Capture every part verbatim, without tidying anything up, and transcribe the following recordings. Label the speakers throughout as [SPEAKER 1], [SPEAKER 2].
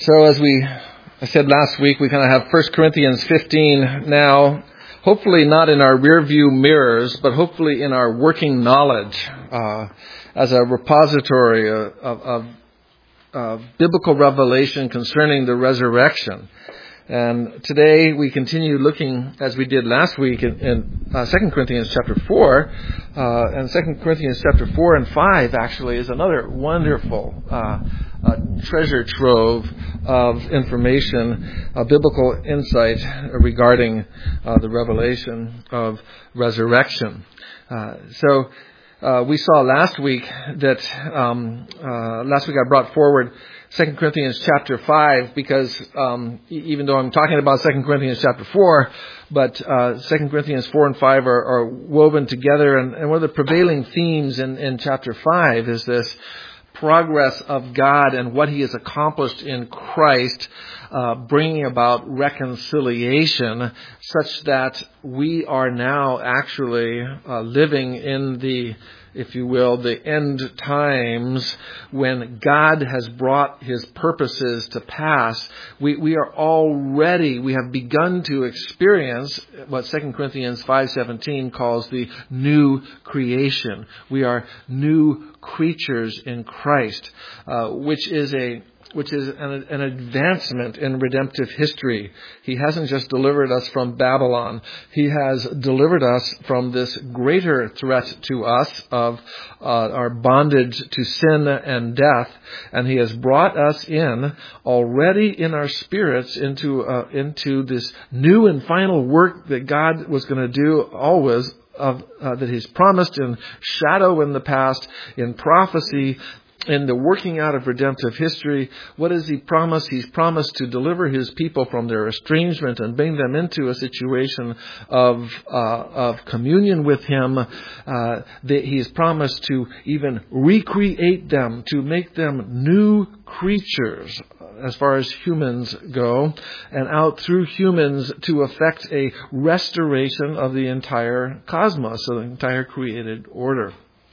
[SPEAKER 1] So as we I said last week, we kind of have First Corinthians fifteen now, hopefully not in our rear view mirrors, but hopefully in our working knowledge uh, as a repository of, of, of biblical revelation concerning the resurrection. And today we continue looking, as we did last week, in, in uh, Second Corinthians chapter four. Uh, and Second Corinthians chapter four and five actually is another wonderful uh, uh, treasure trove of information, uh, biblical insight regarding uh, the revelation of resurrection. Uh, so uh, we saw last week that, um, uh, last week I brought forward Second Corinthians chapter five, because um, even though I'm talking about Second Corinthians chapter four, but uh, Second Corinthians four and five are, are woven together, and, and one of the prevailing themes in, in chapter five is this progress of God and what He has accomplished in Christ, uh, bringing about reconciliation, such that we are now actually uh, living in the, if you will, the end times when God has brought His purposes to pass. We, we are already, we have begun to experience what Second Corinthians five seventeen calls the new creation. We are new creatures in Christ, uh, which is a which is an, an advancement in redemptive history. He hasn't just delivered us from Babylon. He has delivered us from this greater threat to us of uh, our bondage to sin and death. And He has brought us in already in our spirits into, uh, into this new and final work that God was going to do always, of, uh, that He's promised in shadow in the past, in prophecy, in the working out of redemptive history. What does He promise? He's promised to deliver His people from their estrangement and bring them into a situation of uh, of communion with Him. Uh, that He's promised to even recreate them, to make them new creatures as far as humans go, and out through humans to effect a restoration of the entire cosmos, of the entire created order.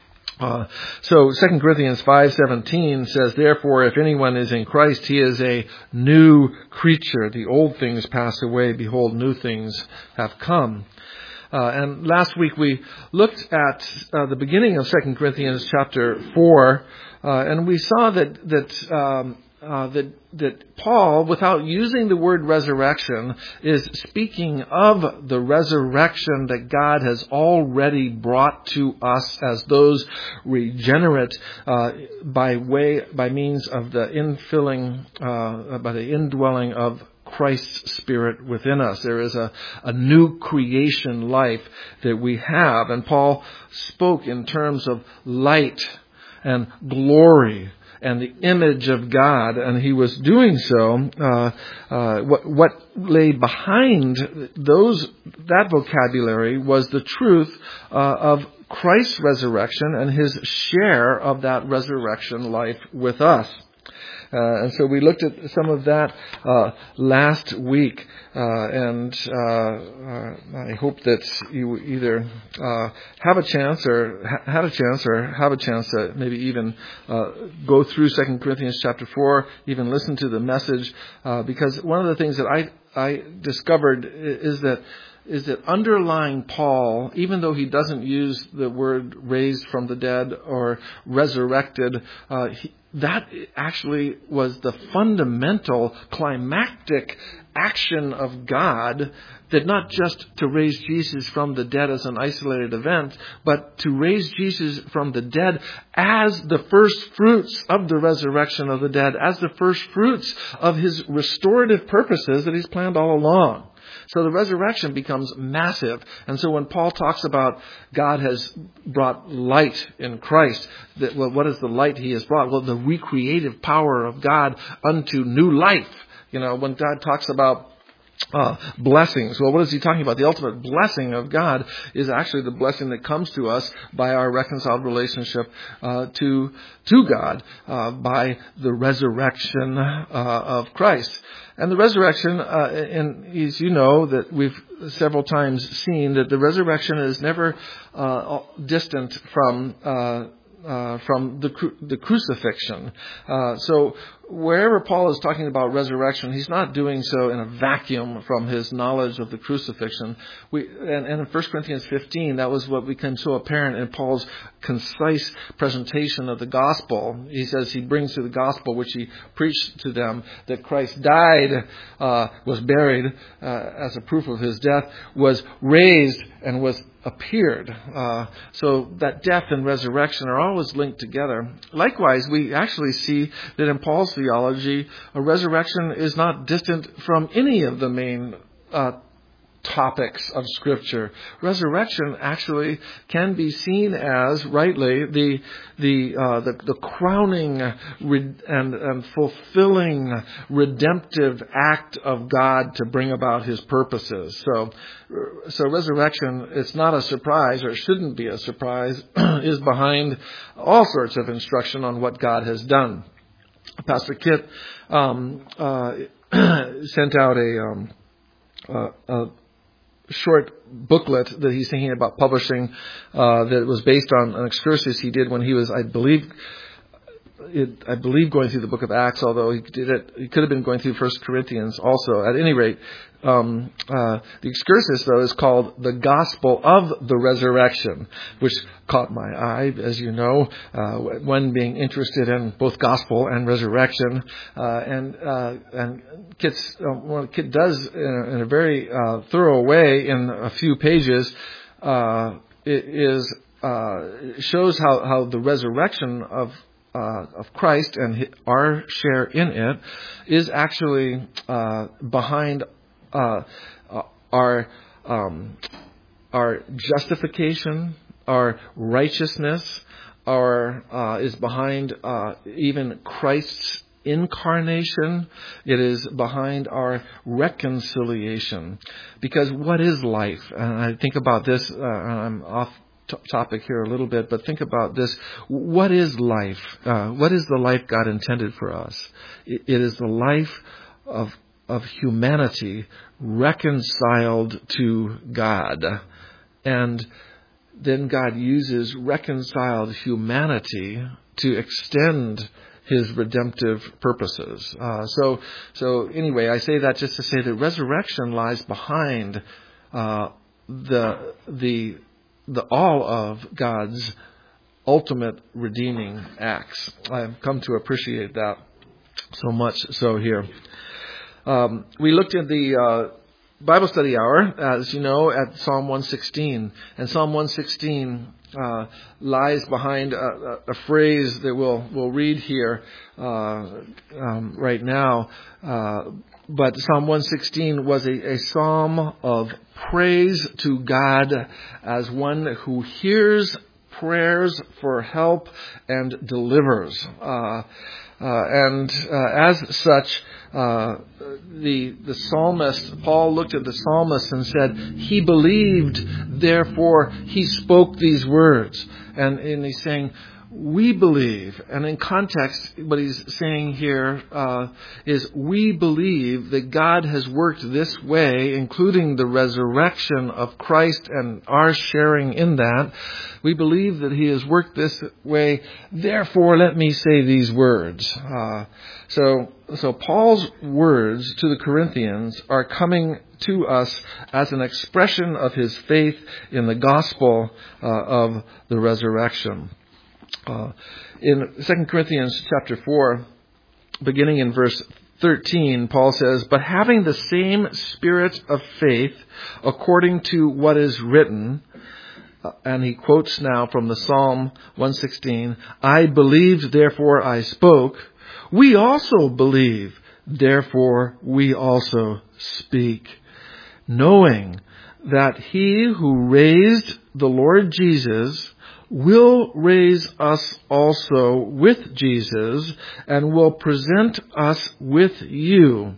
[SPEAKER 1] Uh, so Second Corinthians five seventeen says, "Therefore, if anyone is in Christ, he is a new creature. The old things pass away. Behold, new things have come." Uh, and last week we looked at uh, the beginning of Second Corinthians chapter four, uh, and we saw that that um, uh, that that Paul, without using the word resurrection, is speaking of the resurrection that God has already brought to us as those regenerate uh, by way by means of the infilling, uh, by the indwelling of Christ's Spirit within us. There is a, a new creation life that we have. And Paul spoke in terms of light and glory and the image of God, and he was doing so. Uh, uh, what, what lay behind those that vocabulary was the truth uh, of Christ's resurrection and His share of that resurrection life with us. Uh, and so we looked at some of that uh, last week, uh, and uh, uh, I hope that you either uh, have a chance or ha- had a chance or have a chance to maybe even uh, go through Second Corinthians chapter four, even listen to the message, uh, because one of the things that I I discovered is that is that underlying Paul, even though he doesn't use the word raised from the dead or resurrected, uh, he, that actually was the fundamental climactic action of God, that not just to raise Jesus from the dead as an isolated event, but to raise Jesus from the dead as the first fruits of the resurrection of the dead, as the first fruits of His restorative purposes that He's planned all along. So the resurrection becomes massive. And so when Paul talks about God has brought light in Christ, that, well, what is the light He has brought? Well, the recreative power of God unto new life. You know, when God talks about Uh, blessings. Well, what is He talking about? The ultimate blessing of God is actually the blessing that comes to us by our reconciled relationship uh, to to God uh, by the resurrection uh, of Christ. And the resurrection, uh, and as you know, that we've several times seen that the resurrection is never uh, distant from uh, uh, from the cru- the crucifixion. Uh, so wherever Paul is talking about resurrection, he's not doing so in a vacuum from his knowledge of the crucifixion. We and, and in First Corinthians fifteen, that was what became so apparent in Paul's concise presentation of the gospel. He says he brings to the gospel which he preached to them that Christ died, uh, was buried uh, as a proof of his death, was raised, and was appeared. Uh, so that death and resurrection are always linked together. Likewise, we actually see that in Paul's theology, a resurrection is not distant from any of the main uh, topics of Scripture. Resurrection actually can be seen as, rightly, the the uh, the, the crowning re- and, and fulfilling redemptive act of God to bring about His purposes. So, so resurrection, it's not a surprise, or it shouldn't be a surprise, is behind all sorts of instruction on what God has done. Pastor Kit um, uh, sent out a, um, uh, a short booklet that he's thinking about publishing uh, that was based on an excursus he did when he was, I believe, it, I believe going through the book of Acts, although he did it, he could have been going through First Corinthians also. At any rate, um, uh, the excursus, though, is called The Gospel of the Resurrection, which caught my eye, as you know, uh, when being interested in both gospel and resurrection. Uh, and uh, and Kit's, uh, well, Kit does in a, in a very uh, thorough way in a few pages, uh, it is uh, shows how, how the resurrection of Uh, of Christ and our share in it is actually uh, behind uh, our um, our justification, our righteousness, our uh, is behind uh, even Christ's incarnation. It is behind our reconciliation. Because what is life? And I think about this. Uh, I'm off topic here a little bit, but think about this. What is life? Uh, what is the life God intended for us? It, it is the life of of humanity reconciled to God. And then God uses reconciled humanity to extend His redemptive purposes. Uh, so, so anyway, I say that just to say that resurrection lies behind uh, the the the all of God's ultimate redeeming acts. I've come to appreciate that so much so here. Um, we looked at the uh, Bible study hour, as you know, at Psalm one sixteen. And Psalm one sixteen uh, lies behind a, a phrase that we'll, we'll read here uh, um, right now. Uh, but Psalm one sixteen was a, a psalm of praise to God as one who hears prayers for help and delivers. Uh, uh, and uh, as such, uh, the the psalmist, Paul looked at the psalmist and said, he believed, therefore he spoke these words. And, and he's saying, we believe, and in context, what he's saying here uh, is we believe that God has worked this way, including the resurrection of Christ and our sharing in that. We believe that He has worked this way. Therefore, let me say these words. Uh, so, so Paul's words to the Corinthians are coming to us as an expression of his faith in the gospel uh, of the resurrection. Uh, in Second Corinthians chapter four, beginning in verse thirteen, Paul says, but having the same spirit of faith according to what is written, uh, and he quotes now from the Psalm one sixteen, I believed, therefore I spoke. We also believe, therefore we also speak, knowing that He who raised the Lord Jesus will raise us also with Jesus and will present us with you.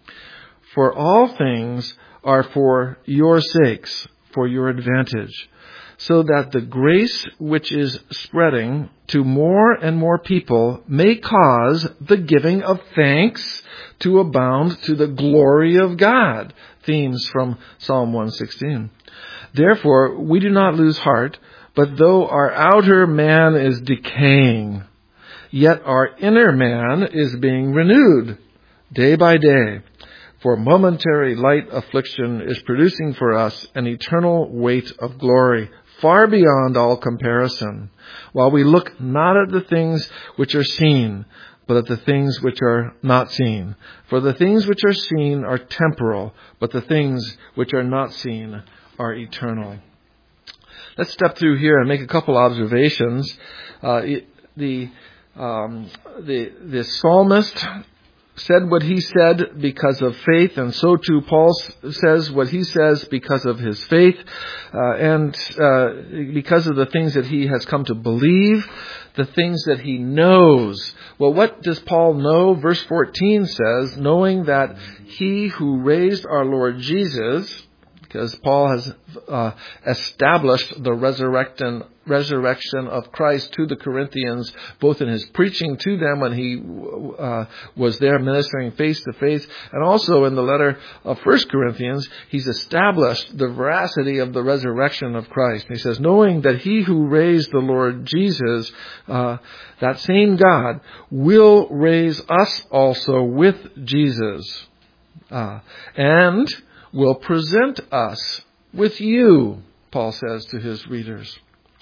[SPEAKER 1] For all things are for your sakes, for your advantage, so that the grace which is spreading to more and more people may cause the giving of thanks to abound to the glory of God. Themes from Psalm one sixteen. Therefore, we do not lose heart, But though our outer man is decaying, yet our inner man is being renewed day by day. For momentary light affliction is producing for us an eternal weight of glory, far beyond all comparison, while we look not at the things which are seen, but at the things which are not seen. For the things which are seen are temporal, but the things which are not seen are eternal. Let's step through here and make a couple observations. Uh, the, um, the, the psalmist said what he said because of faith, and so too Paul says what he says because of his faith, uh, and uh, because of the things that he has come to believe, the things that he knows. Well, what does Paul know? Verse fourteen says, knowing that he who raised our Lord Jesus, because Paul has uh, established the resurrection, resurrection of Christ to the Corinthians, both in his preaching to them when he uh, was there ministering face to face, and also in the letter of First Corinthians, he's established the veracity of the resurrection of Christ. And he says, knowing that he who raised the Lord Jesus, uh, that same God, will raise us also with Jesus, uh, and will present us with you, Paul says to his readers.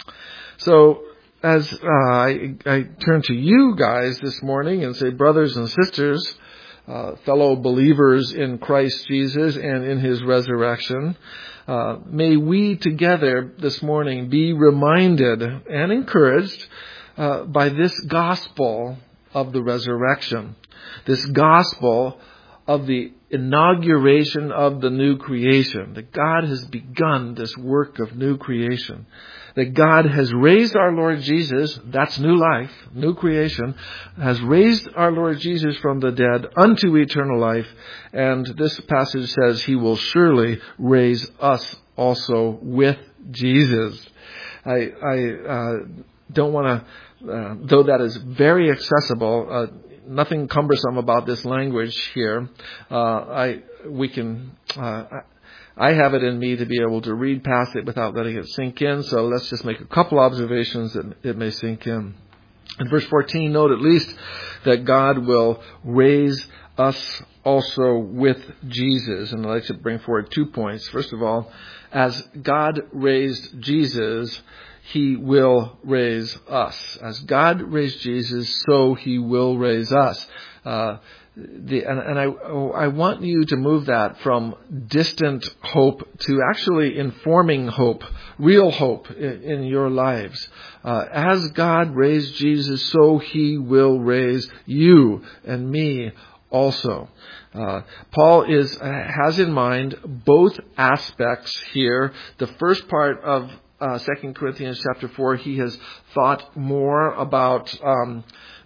[SPEAKER 1] So as uh, I, I turn to you guys this morning and say, brothers and sisters, uh, fellow believers in Christ Jesus and in his resurrection, uh, may we together this morning be reminded and encouraged uh, by this gospel of the resurrection, this gospel of the inauguration of the new creation, that God has begun this work of new creation, that God has raised our Lord Jesus, that's new life, new creation, has raised our Lord Jesus from the dead unto eternal life, and this passage says he will surely raise us also with Jesus. I, I uh, don't want to, uh, though that is very accessible, uh, nothing cumbersome about this language here. Uh, I we can. Uh, I have it in me to be able to read past it without letting it sink in. So let's just make a couple observations that it may sink in. In verse fourteen, note at least that God will raise us also with Jesus. And I'd like to bring forward two points. First of all, as God raised Jesus, he will raise us. As God raised Jesus, so he will raise us. Uh, the, and, and I, I want you to move that from distant hope to actually informing hope, real hope in, in your lives. Uh, as God raised Jesus, so he will raise you and me also. Uh, Paul is uh, has in mind both aspects here. The first part of Uh, Second Corinthians chapter four, he has thought more about um,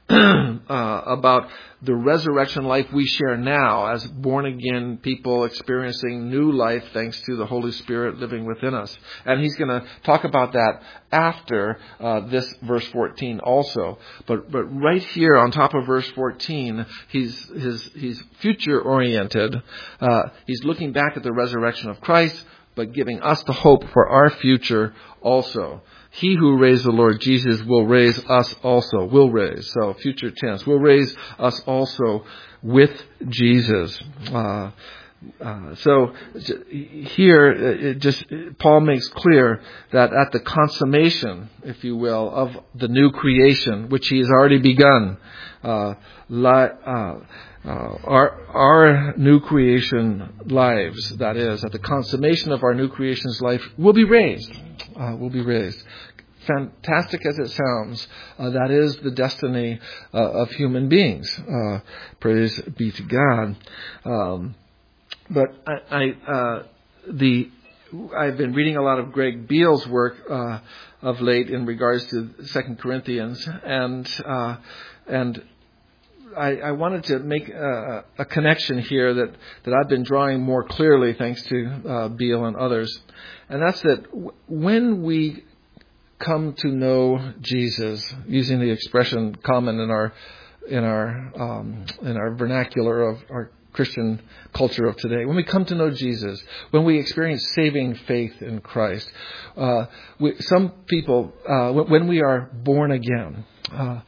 [SPEAKER 1] uh, about the resurrection life we share now as born-again people experiencing new life thanks to the Holy Spirit living within us. And he's going to talk about that after uh, this verse fourteen also. But but right here on top of verse fourteen, he's his he's future-oriented. Uh, he's looking back at the resurrection of Christ, but giving us the hope for our future also. He who raised the Lord Jesus will raise us also. Will raise. So future tense. Will raise us also with Jesus. Uh, uh, so here, it just Paul makes clear that at the consummation, if you will, of the new creation, which he has already begun, uh, li- uh, Uh, our our new creation lives, that is, at the consummation of our new creation's life, will be raised. Uh, will be raised. Fantastic as it sounds, uh, that is the destiny uh, of human beings. Uh, praise be to God. Um, but I, I uh, the I've been reading a lot of Greg Beale's work uh, of late in regards to Second Corinthians, and uh, and. I, I wanted to make a, a connection here that, that I've been drawing more clearly thanks to uh, Beale and others. And that's that w- when we come to know Jesus, using the expression common in our in our um, in our vernacular of our Christian culture of today. When we come to know Jesus, when we experience saving faith in Christ, uh, we, some people, uh, when we are born again, uh,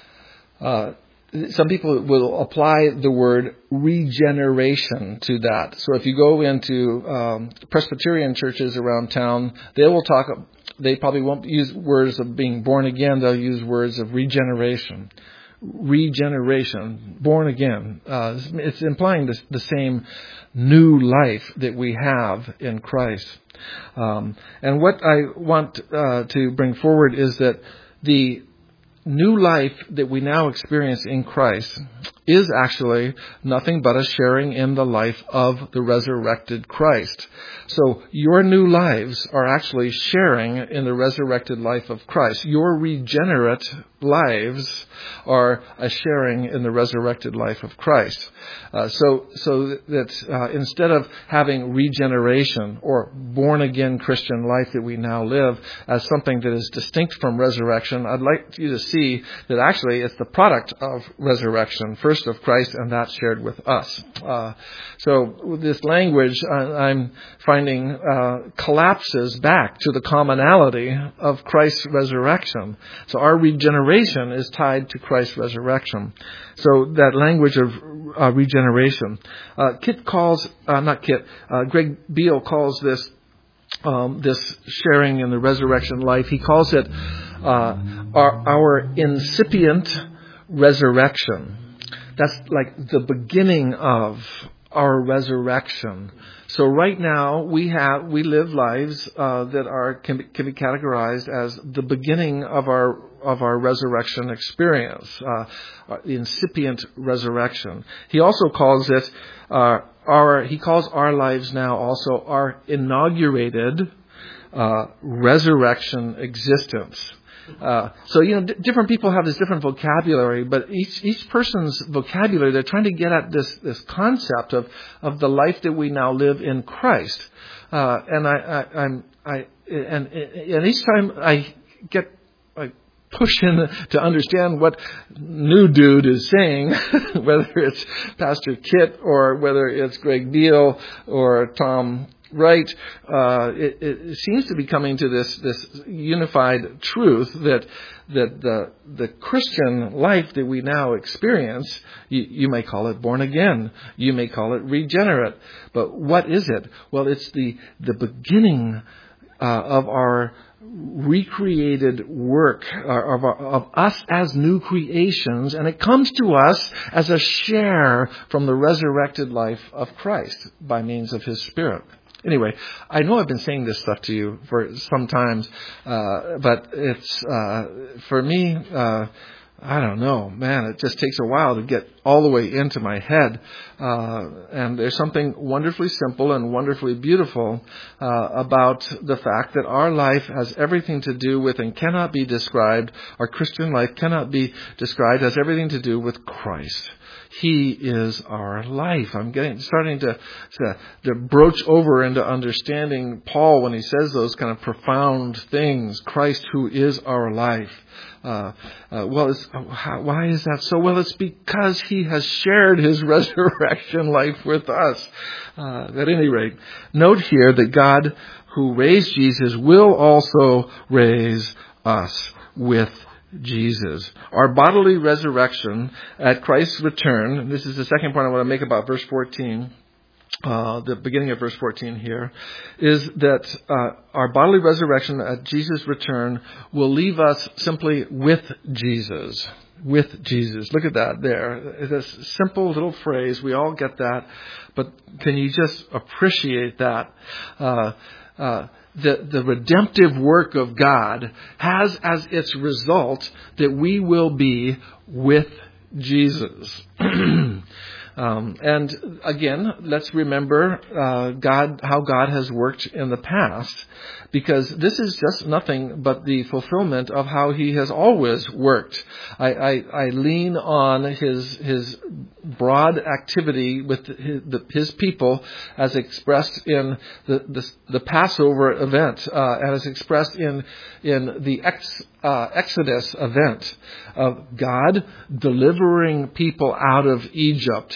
[SPEAKER 1] uh, some people will apply the word regeneration to that. So if you go into um, Presbyterian churches around town, they will talk. They probably won't use words of being born again. They'll use words of regeneration. Regeneration, born again. Uh, it's implying this, the same new life that we have in Christ. Um, and what I want uh, to bring forward is that the new life that we now experience in Christ is actually nothing but a sharing in the life of the resurrected Christ. So your new lives are actually sharing in the resurrected life of Christ. Your regenerate lives are a sharing in the resurrected life of Christ. Uh, so, so that uh, instead of having regeneration or born-again Christian life that we now live as something that is distinct from resurrection, I'd like you to see that actually it's the product of resurrection, first of Christ, and that's shared with us. Uh, so this language uh, I'm finding uh, collapses back to the commonality of Christ's resurrection. So our regeneration is tied to Christ's resurrection. So that language of uh, regeneration. Uh, Kit calls, uh, not Kit, uh, Greg Beale calls this um, this sharing in the resurrection life. He calls it uh, our, our incipient resurrection. That's like the beginning of our resurrection. So right now we have we live lives uh, that are can be, can be categorized as the beginning of our of our resurrection experience, uh, the incipient resurrection. He also calls it uh, our. He calls our lives now also our inaugurated uh, resurrection existence. Uh, so, you know, d- different people have this different vocabulary, but each each person's vocabulary, they're trying to get at this this concept of, of the life that we now live in Christ. Uh, and I, I, I'm, I, and, and each time I get, I push in to understand what new dude is saying, whether it's Pastor Kit or whether it's Greg Beale or Tom Right, uh, it, it seems to be coming to this this unified truth that that the the Christian life that we now experience, you, you may call it born again, you may call it regenerate, but what is it? Well, it's the the beginning uh, of our recreated work uh, of, of us as new creations, and it comes to us as a share from the resurrected life of Christ by means of His Spirit. Anyway, I know I've been saying this stuff to you for some times, uh, but it's, uh, for me, uh, I don't know, man, it just takes a while to get all the way into my head. Uh, and there's something wonderfully simple and wonderfully beautiful uh, about the fact that our life has everything to do with and cannot be described, our Christian life cannot be described as everything to do with Christ. He is our life. I'm getting starting to, to to broach over into understanding Paul when he says those kind of profound things. Christ, who is our life. Uh, uh, well, it's, how, why is that so? Well, it's because He has shared His resurrection life with us. Uh, at any rate, note here that God, who raised Jesus, will also raise us with Jesus. Our bodily resurrection at Christ's return, and this is the second point I want to make about verse fourteen, uh, the beginning of verse fourteen here, is that uh, our bodily resurrection at Jesus' return will leave us simply with Jesus. With Jesus. Look at that there. It's a simple little phrase. We all get that. But can you just appreciate that? Uh, uh, The, the redemptive work of God has as its result that we will be with Jesus. um, and again, let's remember uh, God, how God has worked in the past, because this is just nothing but the fulfillment of how He has always worked. I, I, I lean on His His broad activity with his, the, his people as expressed in the the, the Passover event, uh, and as expressed in in the ex, uh, Exodus event of God delivering people out of Egypt.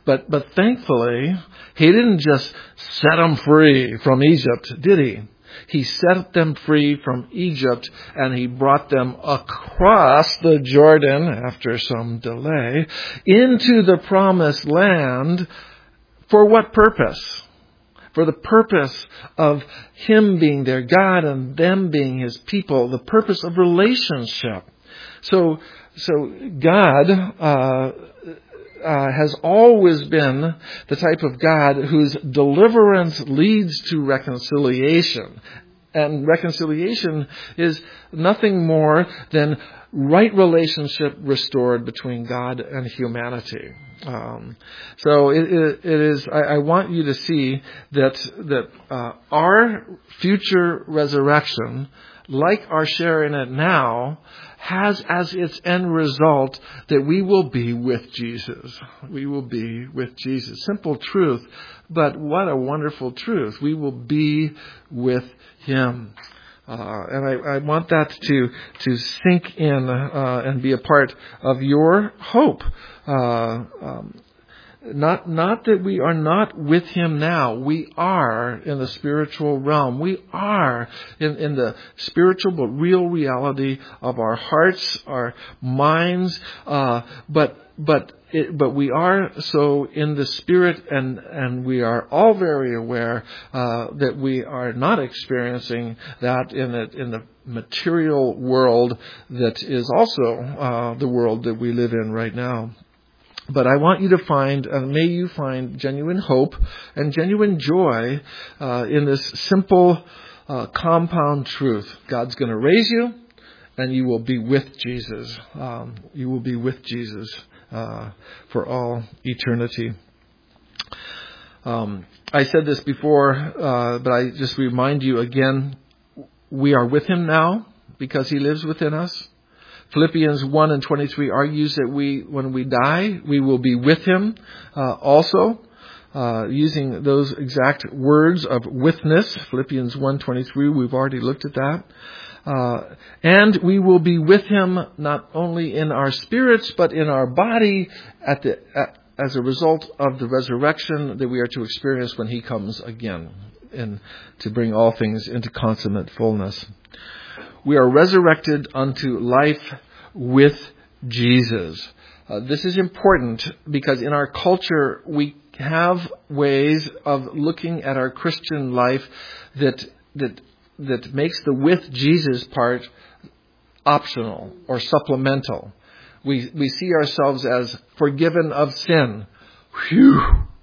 [SPEAKER 1] But but thankfully, he didn't just set them free from Egypt, did he? He set them free from Egypt, and he brought them across the Jordan, after some delay, into the promised land. For what purpose? For the purpose of him being their God and them being his people, the purpose of relationship. So, so God uh, uh, has always been the type of God whose deliverance leads to reconciliation. And reconciliation is nothing more than right relationship restored between God and humanity. Um, so it, it, it is. I, I want you to see that that uh, our future resurrection, like our share in it now, has as its end result that we will be with Jesus. We will be with Jesus. Simple truth, but what a wonderful truth. We will be with him. Uh, and I, I want that to to sink in uh, and be a part of your hope. Uh, um, Not not that we are not with him now. We are in the spiritual realm. We are in, in the spiritual but real reality of our hearts, our minds. Uh, but but it, but we are so in the spirit, and and we are all very aware uh, that we are not experiencing that in the in the material world that is also uh, the world that we live in right now. But I want you to find, and may you find, genuine hope and genuine joy uh, in this simple uh, compound truth. God's going to raise you, and you will be with Jesus. Um, you will be with Jesus uh, for all eternity. Um, I said this before, uh, but I just remind you again, we are with him now because he lives within us. Philippians one and twenty-three argues that we, when we die, we will be with him uh, also, uh, using those exact words of witness. Philippians one twenty-three, we've already looked at that. Uh, and we will be with him not only in our spirits, but in our body at the at, as a result of the resurrection that we are to experience when he comes again, and to bring all things into consummate fullness. We are resurrected unto life with Jesus. Uh, this is important because in our culture we have ways of looking at our Christian life that that that makes the with Jesus part optional or supplemental. We we see ourselves as forgiven of sin, whew,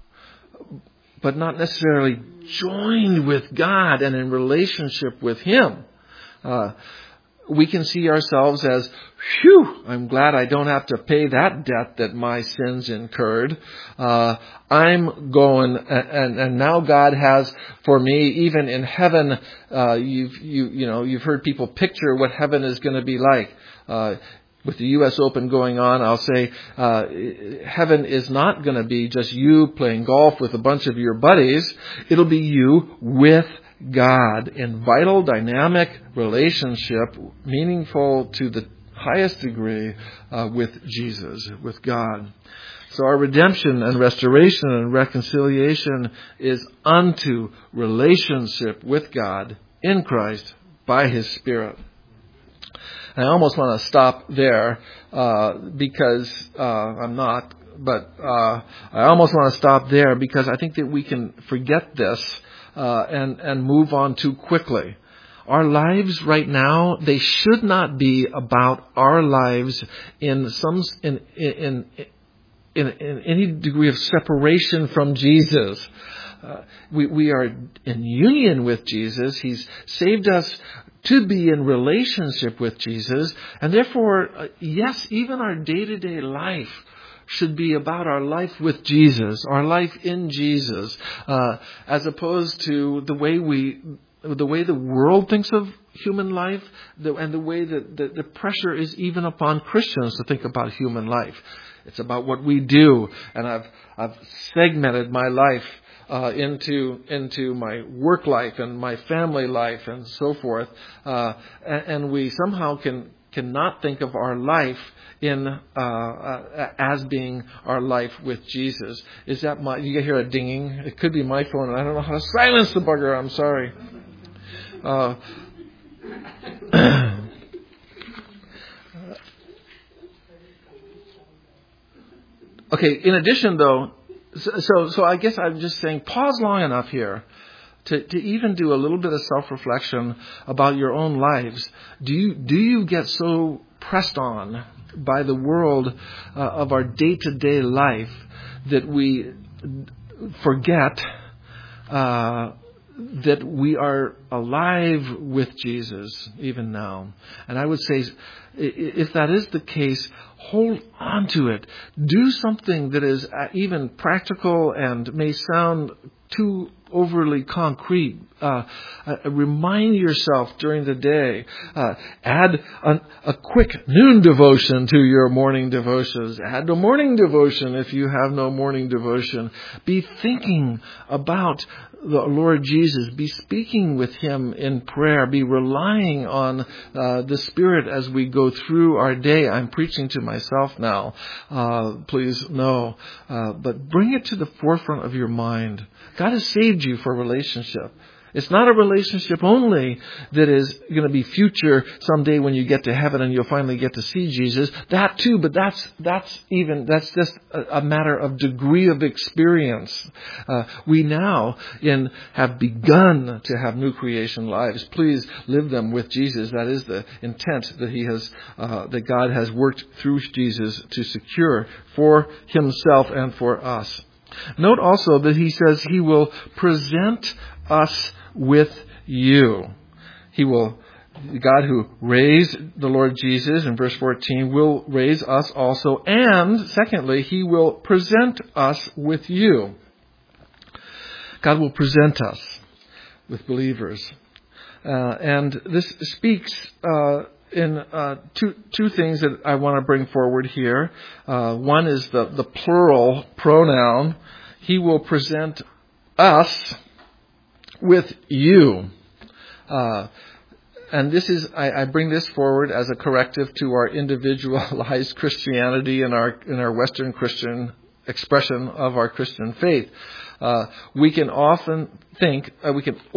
[SPEAKER 1] but not necessarily joined with God and in relationship with him. Uh, we can see ourselves as, phew, I'm glad I don't have to pay that debt that my sins incurred. Uh, I'm going, and, and now God has for me, even in heaven, uh, you've, you, you know, you've heard people picture what heaven is going to be like. Uh, With the U S Open going on, I'll say uh, heaven is not going to be just you playing golf with a bunch of your buddies. It'll be you with God in vital, dynamic relationship, meaningful to the highest degree uh, with Jesus, with God. So our redemption and restoration and reconciliation is unto relationship with God in Christ by his Spirit. I almost want to stop there uh, because uh, I'm not, but uh, I almost want to stop there because I think that we can forget this uh, and and move on too quickly. Our lives right now, they should not be about our lives in some in in in, in any degree of separation from Jesus. Uh, we we are in union with Jesus. He's saved us to be in relationship with Jesus. And therefore, uh, yes, even our day-to-day life should be about our life with Jesus, our life in Jesus, uh, as opposed to the way we, the way the world thinks of human life, the, and the way that the, the pressure is even upon Christians to think about human life. It's about what we do, and I've I've segmented my life Uh, into into my work life and my family life and so forth, uh, and, and we somehow can cannot think of our life in uh, uh, as being our life with Jesus. Is that my? You hear a dinging? It could be my phone, and I don't know how to silence the bugger. I'm sorry. Uh, okay. In addition, though, so so I guess I'm just saying, pause long enough here to to even do a little bit of self-reflection about your own lives. Do you do you get so pressed on by the world uh, of our day-to-day life that we forget uh, that we are alive with Jesus even now? And I would say, if that is the case, hold on to it. Do something that is even practical and may sound too overly concrete. Uh, uh, remind yourself during the day. Uh, add an, a quick noon devotion to your morning devotions. Add a morning devotion if you have no morning devotion. Be thinking about the Lord Jesus. Be speaking with Him in prayer. Be relying on uh, the Spirit as we go through our day. I'm preaching to myself now. Uh, please know. Uh, but bring it to the forefront of your mind. God has saved you for a relationship. It's not a relationship only that is going to be future someday when you get to heaven and you'll finally get to see Jesus. That too, but that's that's even that's just a, a matter of degree of experience. Uh, we now in have begun to have new creation lives. Please live them with Jesus. That is the intent that He has uh, that God has worked through Jesus to secure for Himself and for us. Note also that He says He will present us with you. He will, God who raised the Lord Jesus in verse fourteen will raise us also. And secondly, He will present us with you. God will present us with believers. Uh, and this speaks uh, in uh, two two things that I want to bring forward here. Uh, one is the, the plural pronoun. He will present us with you. Uh, and this is, I, I bring this forward as a corrective to our individualized Christianity and our in our Western Christian expression of our Christian faith. Uh, we can often think, uh, we can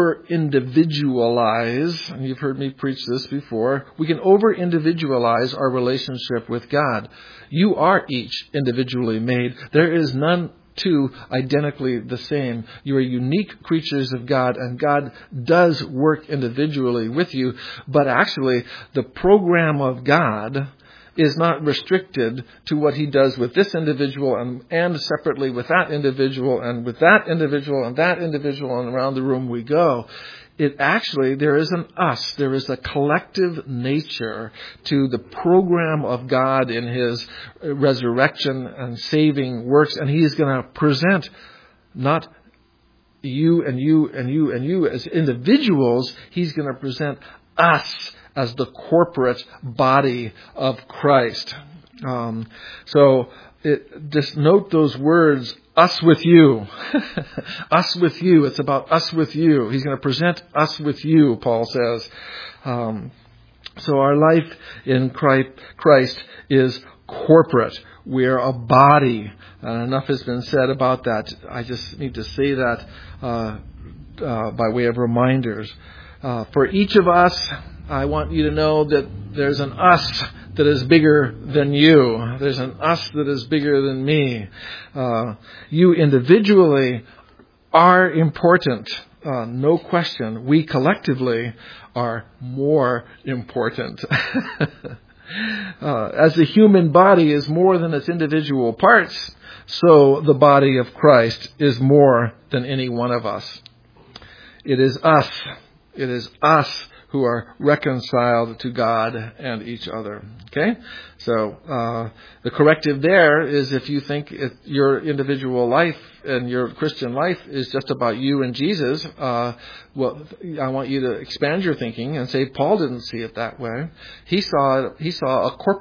[SPEAKER 1] over-individualize, and you've heard me preach this before, we can over-individualize our relationship with God. You are each individually made. There is none two identically the same. You are unique creatures of God, and God does work individually with you, but actually the program of God is not restricted to what He does with this individual and, and separately with that individual and with that individual and that individual, and around the room we go. It actually, there is an us, there is a collective nature to the program of God in His resurrection and saving works, and He is going to present not you and you and you and you as individuals. He's going to present us as the corporate body of Christ. Um, so it, just note those words, us with you. Us with you. It's about us with you. He's going to present us with you, Paul says. Um, so our life in Christ is corporate. We're a body. And enough has been said about that. I just need to say that uh, uh, by way of reminders. Uh, for each of us, I want you to know that there's an us that is bigger than you. There's an us that is bigger than me. Uh, you individually are important. Uh, no question. We collectively are more important. uh, as the human body is more than its individual parts, so the body of Christ is more than any one of us. It is us. It is us who are reconciled to God and each other. Okay? So, uh, the corrective there is if you think it, your individual life and your Christian life is just about you and Jesus, uh, well, I want you to expand your thinking and say Paul didn't see it that way. He saw, he saw a corporate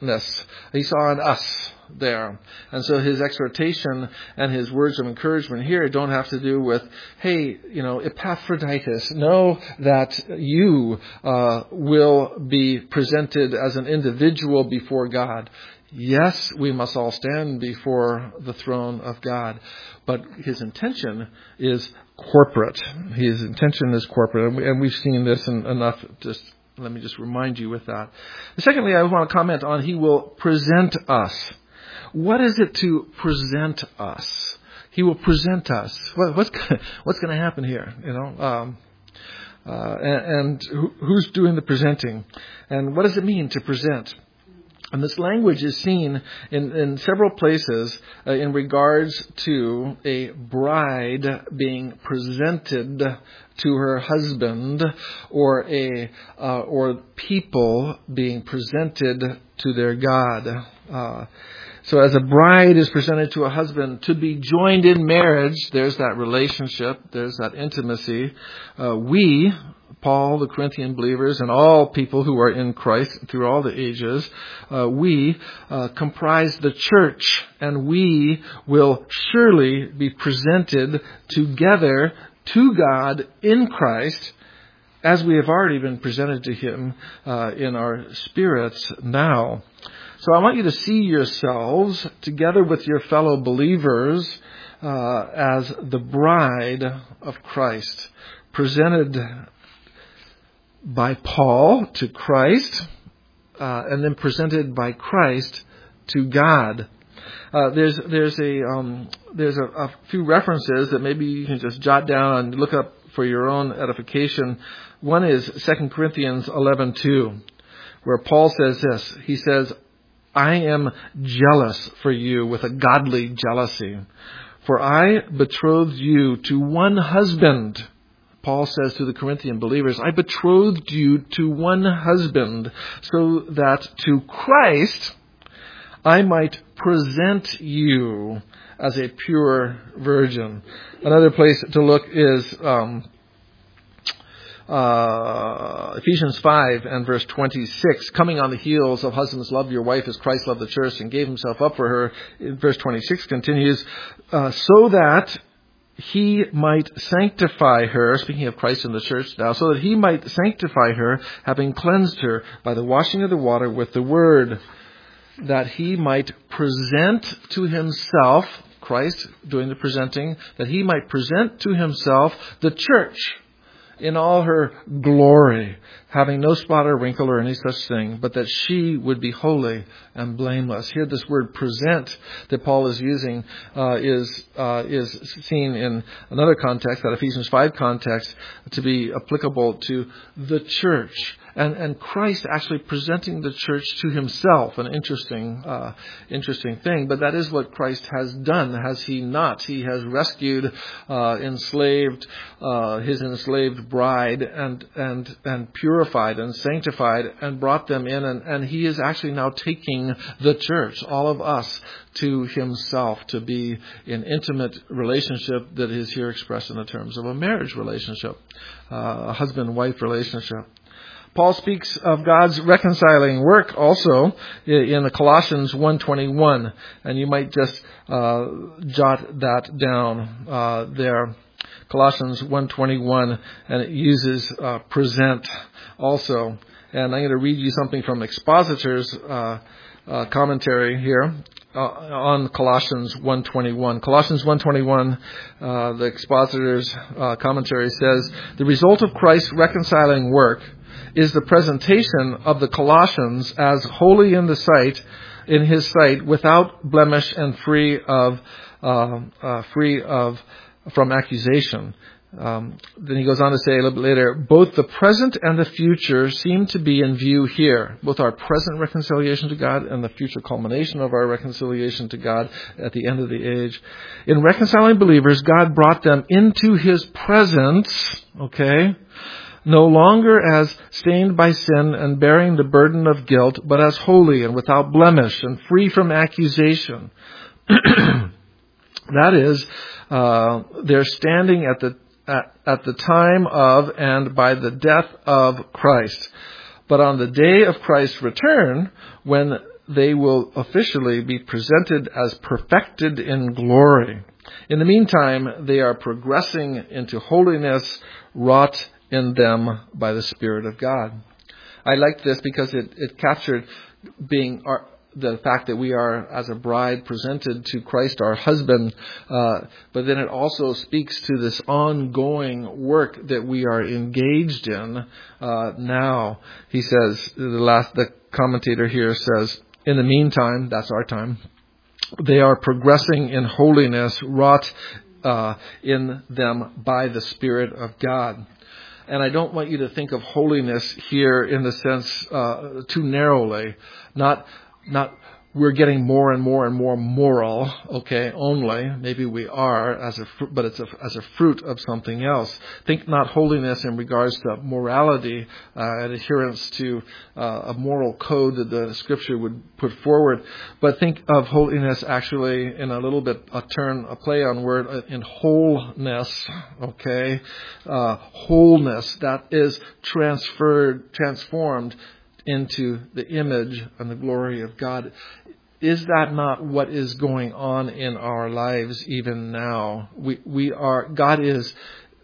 [SPEAKER 1] us-ness. He saw an us there. And so his exhortation and his words of encouragement here don't have to do with, hey, you know, Epaphroditus, know that you uh, will be presented as an individual before God. Yes, we must all stand before the throne of God, but his intention is corporate. His intention is corporate, and we've seen this in enough. Just let me just remind you with that. Secondly, I want to comment on he will present us. What is it to present us? He will present us. What, what's what's going to happen here? You know, um, uh, and, and who, who's doing the presenting? And what does it mean to present? And this language is seen in, in several places uh, in regards to a bride being presented to her husband, or a uh, or people being presented to their God. Uh, so as a bride is presented to a husband to be joined in marriage, there's that relationship, there's that intimacy. Uh, we, Paul, the Corinthian believers, and all people who are in Christ through all the ages, uh, we uh, comprise the church, and we will surely be presented together to God in Christ, as we have already been presented to Him uh, in our spirits now. So I want you to see yourselves together with your fellow believers uh, as the bride of Christ, presented by Paul to Christ, uh, and then presented by Christ to God. Uh, there's there's a um, there's a, a few references that maybe you can just jot down and look up for your own edification. One is Second Corinthians eleven two, where Paul says this. He says, "I am jealous for you with a godly jealousy, for I betrothed you to one husband." Paul says to the Corinthian believers, I betrothed you to one husband, so that to Christ I might present you as a pure virgin. Another place to look is um, uh, Ephesians five and verse twenty-six. Coming on the heels of husbands, love your wife as Christ loved the church and gave himself up for her. Verse twenty-six continues, uh, so that He might sanctify her, speaking of Christ and the church now, so that He might sanctify her, having cleansed her by the washing of the water with the word, that He might present to Himself, Christ doing the presenting, that He might present to Himself the church in all her glory, having no spot or wrinkle or any such thing, but that she would be holy and blameless. Here, this word "present" that Paul is using uh, is uh, is seen in another context, that Ephesians five context, to be applicable to the church. And, and Christ actually presenting the church to Himself, an interesting, uh, interesting thing. But that is what Christ has done, has He not? He has rescued, uh, enslaved, uh, His enslaved bride, and and and purified and sanctified and brought them in, and, and He is actually now taking the church, all of us, to Himself to be in intimate relationship that is here expressed in the terms of a marriage relationship, uh, a husband-wife relationship. Paul speaks of God's reconciling work also in the Colossians one twenty-one, and you might just uh, jot that down uh, there. Colossians one twenty-one, and it uses uh, present also. And I'm going to read you something from Expositor's uh, uh, commentary here uh, on Colossians one twenty-one. Colossians one twenty-one, uh, the Expositor's uh, commentary says, the result of Christ's reconciling work is the presentation of the Colossians as holy in the sight, in His sight, without blemish and free of, uh, uh, free of, from accusation. Um, then he goes on to say a little bit later, both the present and the future seem to be in view here. Both our present reconciliation to God and the future culmination of our reconciliation to God at the end of the age. In reconciling believers, God brought them into His presence, okay, no longer as stained by sin and bearing the burden of guilt, but as holy and without blemish and free from accusation. That is, uh, they're standing at the at, at the time of and by the death of Christ. But on the day of Christ's return, when they will officially be presented as perfected in glory. In the meantime, they are progressing into holiness wrought in them by the Spirit of God. I like this because it, it captured being our, the fact that we are, as a bride, presented to Christ, our husband. Uh, but then it also speaks to this ongoing work that we are engaged in uh, now. He says, the last, the commentator here says, in the meantime, that's our time, they are progressing in holiness wrought uh, in them by the Spirit of God. And I don't want you to think of holiness here in the sense uh, too narrowly. Not, not we're getting more and more and more moral, okay, only. Maybe we are, as a fr- but it's a, as a fruit of something else. Think not holiness in regards to morality uh, and adherence to uh, a moral code that the Scripture would put forward, but think of holiness actually in a little bit a turn, a play on word uh, in wholeness, okay, uh, wholeness that is transferred, transformed into the image and the glory of God. Is that not what is going on in our lives even now? We we are God is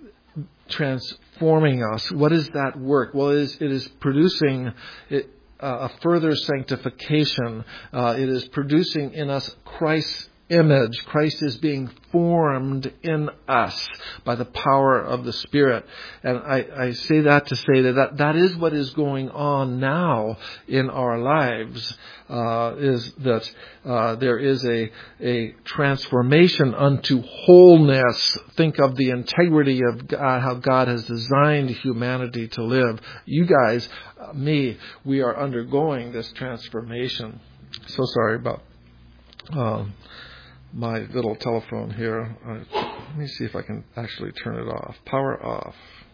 [SPEAKER 1] transforming us. What is that work? Well, it is, it is producing it, uh, a further sanctification. Uh, it is producing in us Christ's image. Christ is being formed in us by the power of the Spirit. And I, I say that to say that, that that is what is going on now in our lives, uh, is that uh, there is a, a transformation unto wholeness. Think of the integrity of God, how God has designed humanity to live. You guys, uh, me, we are undergoing this transformation. So sorry about um, my little telephone here. Uh, let me see if I can actually turn it off. Power off.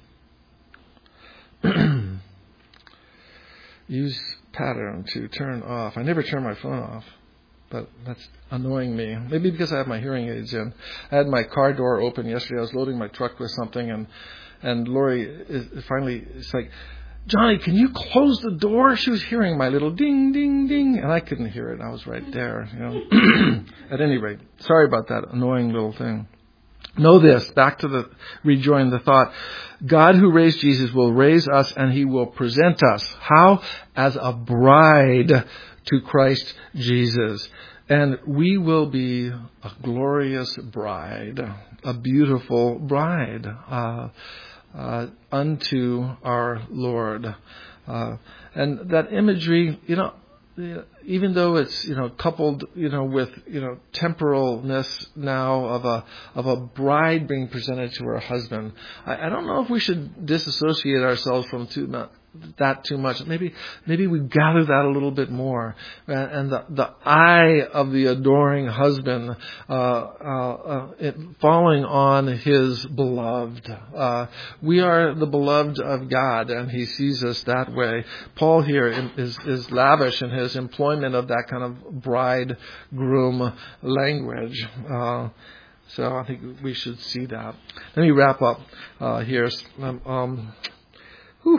[SPEAKER 1] Use pattern to turn off. I never turn my phone off, but that's annoying me. Maybe because I have my hearing aids in. I had my car door open yesterday. I was loading my truck with something, and and Lori is finally, it's like, Johnny, can you close the door? She was hearing my little ding, ding, ding, and I couldn't hear it. I was right there. You know. At any rate, sorry about that annoying little thing. Know this, back to the, rejoin the thought. God who raised Jesus will raise us, and He will present us. How? As a bride to Christ Jesus. And we will be a glorious bride, a beautiful bride. Uh, Uh, unto our Lord. Uh, and that imagery, you know, even though it's, you know, coupled, you know, with, you know, temporalness now of a, of a bride being presented to her husband, I, I don't know if we should disassociate ourselves from too much. That too much. Maybe, maybe we gather that a little bit more, and, and the the eye of the adoring husband uh, uh, uh, it, falling on his beloved. Uh, we are the beloved of God, and He sees us that way. Paul here is is lavish in his employment of that kind of bridegroom language. Uh, so I think we should see that. Let me wrap up uh, here. Um, um, whew.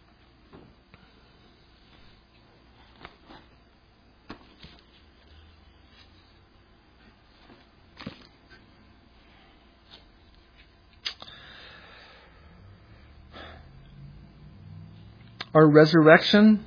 [SPEAKER 1] Our resurrection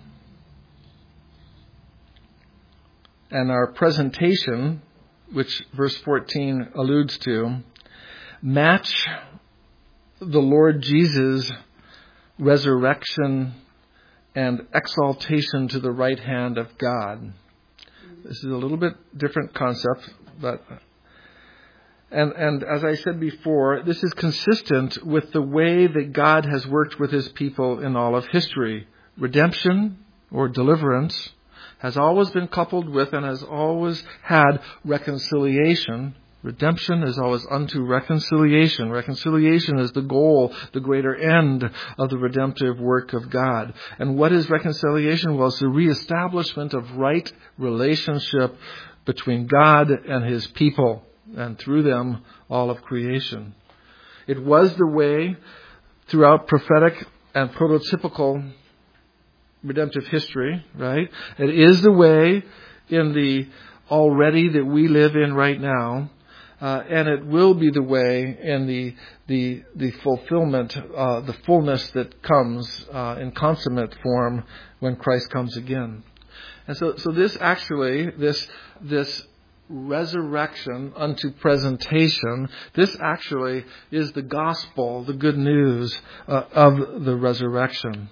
[SPEAKER 1] and our presentation, which verse fourteen alludes to, match the Lord Jesus' resurrection and exaltation to the right hand of God. This is a little bit different concept, but And, and as I said before, this is consistent with the way that God has worked with His people in all of history. Redemption or deliverance has always been coupled with and has always had reconciliation. Redemption is always unto reconciliation. Reconciliation is the goal, the greater end of the redemptive work of God. And what is reconciliation? Well, it's the reestablishment of right relationship between God and His people, and through them, all of creation. It was the way throughout prophetic and prototypical redemptive history, right? It is the way in the already that we live in right now, uh, and it will be the way in the the the fulfillment, uh, the fullness that comes uh, in consummate form when Christ comes again. And so, so this actually, this this resurrection unto presentation, this actually is the gospel, the good news uh, of the resurrection.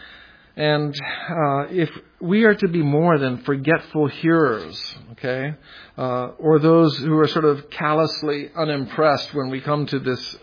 [SPEAKER 1] And uh, if we are to be more than forgetful hearers, okay, uh, or those who are sort of callously unimpressed when we come to this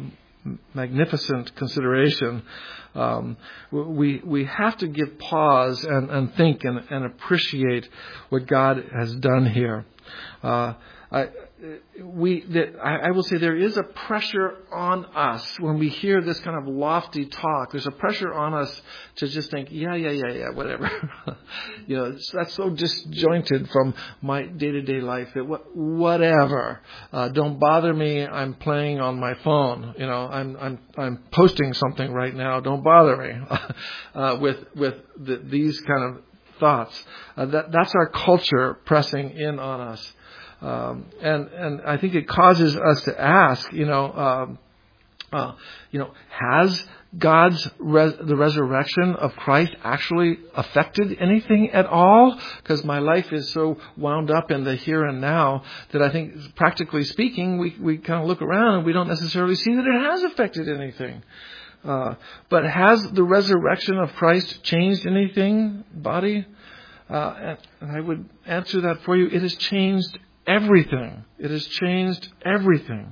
[SPEAKER 1] magnificent consideration, um, we we have to give pause and, and think and, and appreciate what God has done here. Uh, I, we, the, I, I will say there is a pressure on us when we hear this kind of lofty talk. There's a pressure on us to just think, yeah, yeah, yeah, yeah, whatever. you know, it's, that's so disjointed from my day-to-day life. That what, whatever. Uh, don't bother me. I'm playing on my phone. You know, I'm I'm I'm posting something right now. Don't bother me uh, with with the, these kind of thoughts. Uh, that that's our culture pressing in on us. Um, and, and I think it causes us to ask, you know, um, uh, you know, has God's res- the resurrection of Christ actually affected anything at all? Because my life is so wound up in the here and now that I think, practically speaking, we, we kind of look around and we don't necessarily see that it has affected anything. Uh, but has the resurrection of Christ changed anything, body? Uh, and, and I would answer that for you. It has changed everything. It has changed everything.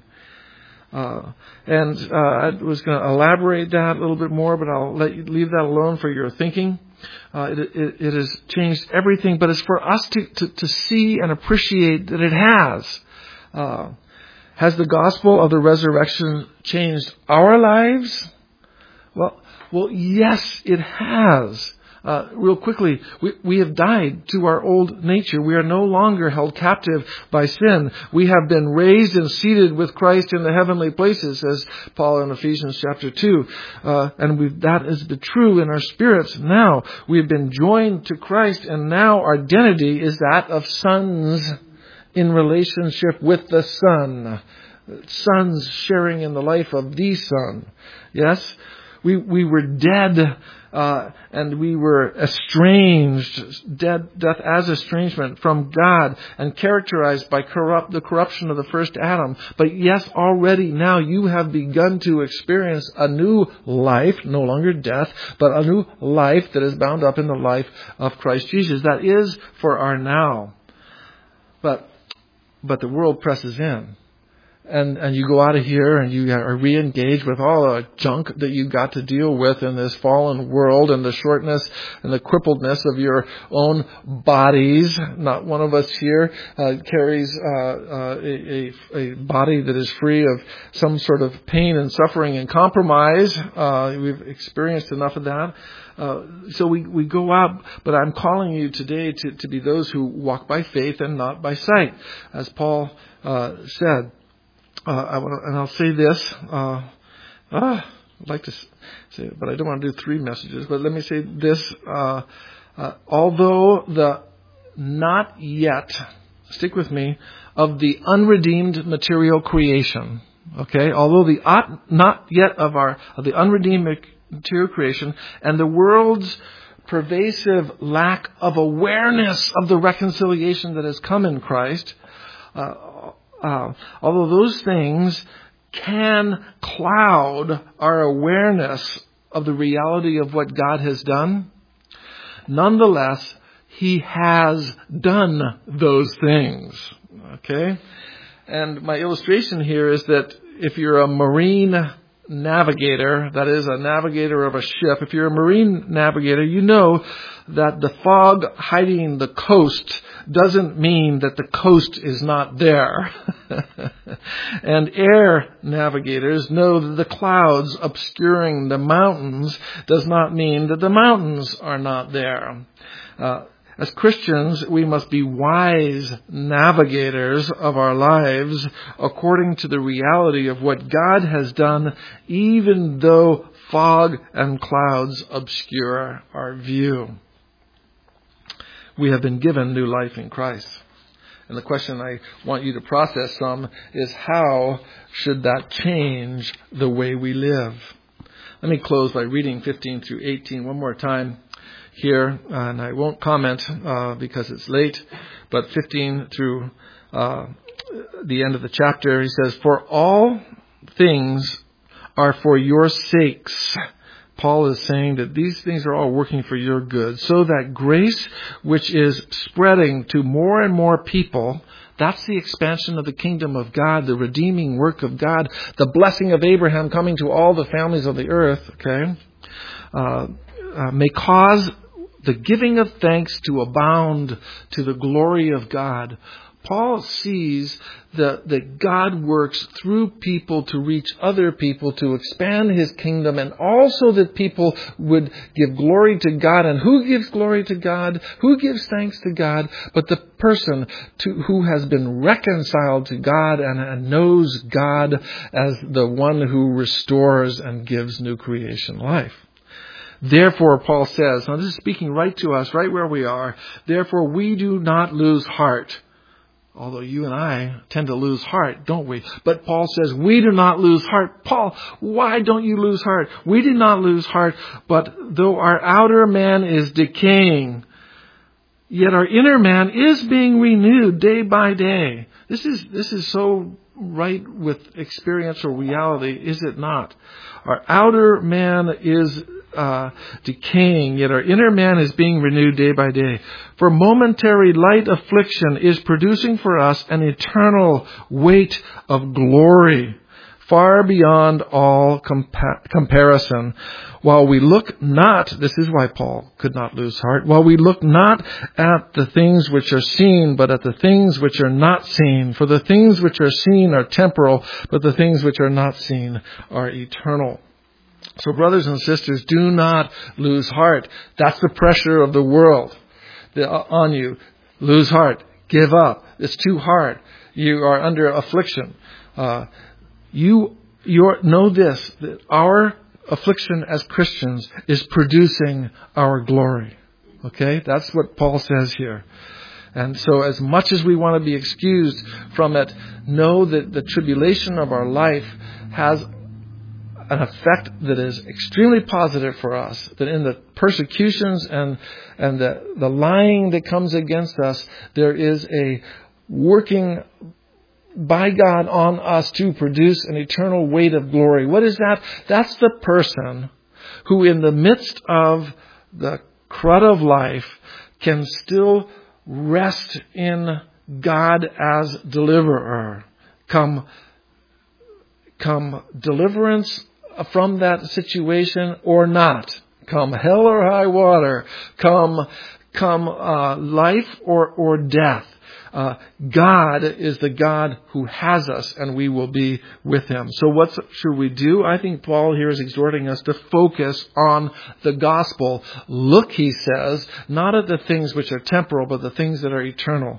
[SPEAKER 1] Uh, and uh, I was going to elaborate that a little bit more, but I'll let you leave that alone for your thinking. Uh, it, it, it has changed everything, but it's for us to, to, to see and appreciate that it has. Uh, has the gospel of the resurrection changed our lives? Well, well, yes, it has. Uh, real quickly, we, we have died to our old nature. We are no longer held captive by sin. We have been raised and seated with Christ in the heavenly places, says Paul in Ephesians chapter two. Uh, and we've, that has been true in our spirits now. We've been joined to Christ, and now our identity is that of sons in relationship with the Son. Sons sharing in the life of the Son. Yes? We, we were dead. Uh, and we were estranged, dead, death as estrangement from God, and characterized by corrupt, the corruption of the first Adam. But yes, already now you have begun to experience a new life, no longer death, but a new life that is bound up in the life of Christ Jesus. That is for our now. But, but the world presses in. And and you go out of here and you are re-engaged with all the junk that you got to deal with in this fallen world, and the shortness and the crippledness of your own bodies. Not one of us here uh, carries uh, uh, a, a, a body that is free of some sort of pain and suffering and compromise. Uh, we've experienced enough of that. Uh, so we, we go out, but I'm calling you today to, to be those who walk by faith and not by sight, as Paul uh, said. Uh, I want to, and I'll say this. Uh, ah, I'd like to say it, but I don't want to do three messages. But let me say this. Uh, uh, although the not yet, stick with me, of the unredeemed material creation, okay? Although the uh, not yet of our of the unredeemed material creation and the world's pervasive lack of awareness of the reconciliation that has come in Christ, uh, Uh, although those things can cloud our awareness of the reality of what God has done, nonetheless, He has done those things. Okay? And my illustration here is that if you're a marine navigator, that is a navigator of a ship, if you're a marine navigator, you know that the fog hiding the coast doesn't mean that the coast is not there. And air navigators know that the clouds obscuring the mountains does not mean that the mountains are not there. Uh, As Christians, we must be wise navigators of our lives according to the reality of what God has done, even though fog and clouds obscure our view. we have been given new life in Christ. And the question I want you to process some is, how should that change the way we live? Let me close by reading fifteen through eighteen one more time here, and I won't comment uh, because it's late, but fifteen through uh, the end of the chapter, he says, "For all things are for your sakes." Paul is saying that these things are all working for your good, so that grace which is spreading to more and more people, that's the expansion of the kingdom of God, the redeeming work of God, the blessing of Abraham coming to all the families of the earth, okay, uh, uh, may cause the giving of thanks to abound to the glory of God. Paul sees that, that God works through people to reach other people, to expand his kingdom, and also that people would give glory to God. And who gives glory to God? Who gives thanks to God? But the person to, who has been reconciled to God and, and knows God as the one who restores and gives new creation life. Therefore, Paul says, now this is speaking right to us, right where we are, therefore we do not lose heart. Although you and I tend to lose heart, don't we? But Paul says, we do not lose heart. Paul, why don't you lose heart? We do not lose heart, but though our outer man is decaying, yet our inner man is being renewed day by day. This is, this is so right with experiential reality, is it not? Our outer man is Uh, decaying, yet our inner man is being renewed day by day. For momentary light affliction is producing for us an eternal weight of glory, far beyond all compa- comparison. While we look not, this is why Paul could not lose heart, while we look not at the things which are seen, but at the things which are not seen. For the things which are seen are temporal, but the things which are not seen are eternal. So brothers and sisters, do not lose heart. That's the pressure of the world on you. Lose heart. Give up. It's too hard. You are under affliction. Uh, you you're, know this, that our affliction as Christians is producing our glory. Okay? That's what Paul says here. And so as much as we want to be excused from it, know that the tribulation of our life has an effect that is extremely positive for us, that in the persecutions and and the, the lying that comes against us, there is a working by God on us to produce an eternal weight of glory. What is that? That's the person who in the midst of the crud of life can still rest in God as deliverer. Come, come deliverance from that situation or not. Come hell or high water. Come, come uh, life or, or death. Uh, God is the God who has us, and we will be with Him. So what should we do? I think Paul here is exhorting us to focus on the gospel. Look, he says, not at the things which are temporal, but the things that are eternal.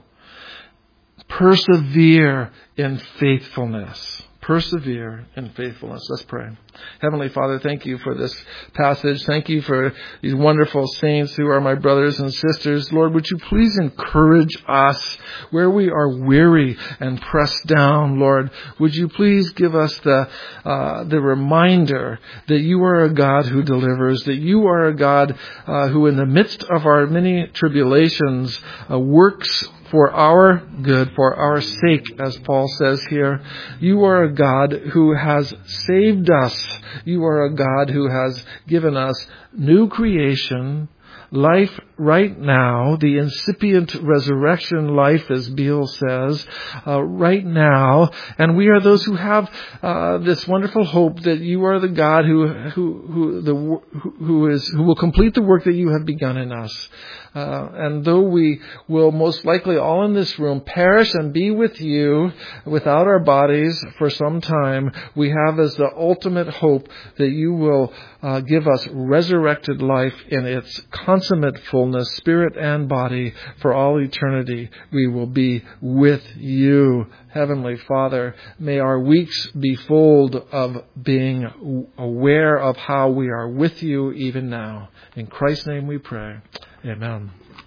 [SPEAKER 1] Persevere in faithfulness. Persevere in faithfulness. Let's pray. Heavenly Father, thank you for this passage. Thank you for these wonderful saints who are my brothers and sisters. Lord, would you please encourage us where we are weary and pressed down, Lord. Would you please give us the uh, the reminder that you are a God who delivers, that you are a God uh, who in the midst of our many tribulations uh, works for our good, for our sake, as Paul says here. You are a God who has saved us. You are a God who has given us new creation, life right now, the incipient resurrection life, as Beale says, uh, right now. And we are those who have uh, this wonderful hope that you are the God who who who the who is who will complete the work that you have begun in us. Uh, and though we will most likely all in this room perish and be with you without our bodies for some time, we have as the ultimate hope that you will uh, give us resurrected life in its consummate fullness, spirit and body, for all eternity. We will be with you. Heavenly Father, may our weeks be full of being aware of how we are with you even now. In Christ's name we pray. Amen.